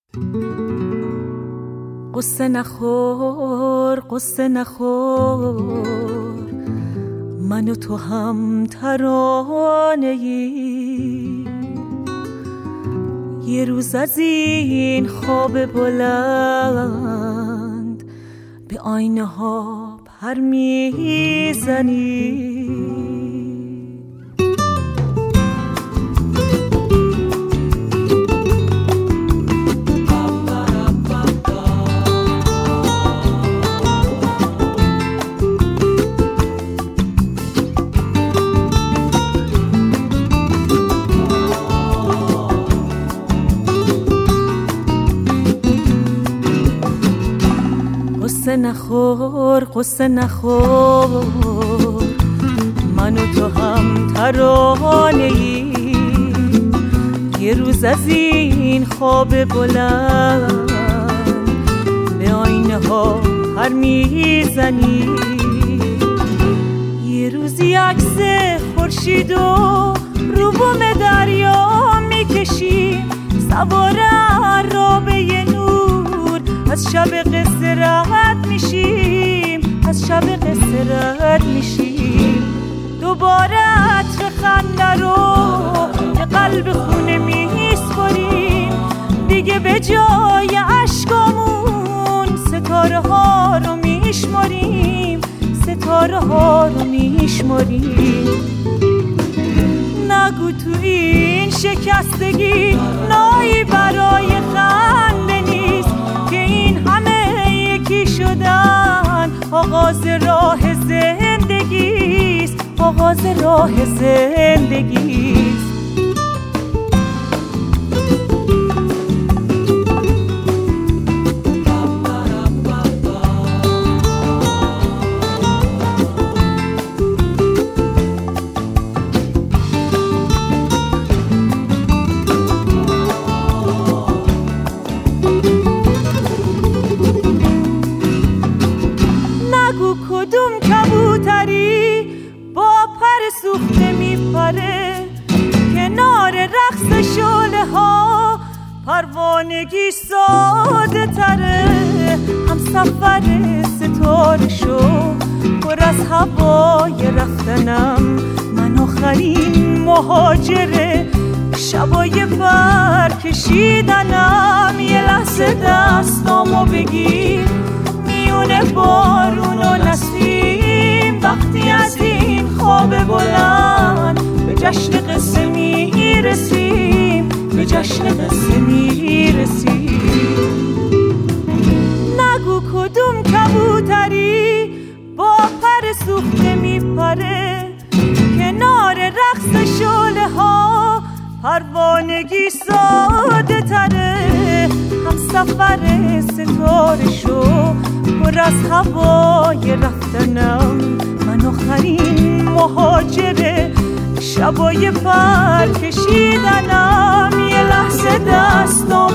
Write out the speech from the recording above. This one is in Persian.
قصه نخور قصه نخور، من و تو هم ترانه ای. یه روز از این خواب بلند به آینه ها پر میزنی. قصه نخور قصه نخور، من و تو هم ترانه ای. یه روز از این خواب بلند به آینه ها پر میزنی. یه روزی عکس خورشید و رو بوم دریا میکشیم، سوار عرابه نور از شب قصه رد میشیم، از شب قصه رد میشیم. دوباره عطر خنده رو به قلب خونه میسپاریم، دیگه به جای عشقامون ستاره ها رو میشماریم، ستاره ها رو میشماریم. نگو تو این شکستگی نایی برای خنده نیست، که این همه یکی شدن آغاز راه زندگیست، آغاز راه زندگیست. کدوم کبوتری با پر سوخته میپره، کنار رقص شعله ها پروانگی ساده تره. هم سفر ستاره شو پر از هوای رفتنم، من آخرین مهاجره شبای پر کشیدنم. یه لحظه دستامو بگیر میونه بارون و نسیم، وقتی از این خواب بلند به جشن قصه میرسیم، به جشن قصه میرسیم. نگو کدوم کبوتری با پر سوخته میپره، کنار رقص شعله ها پروانگی ساده تره. هم سفر ستاره شو پر از هوای رفتنم، من آخرین مهاجره شبای پر کشیدنم. یه لحظه دستام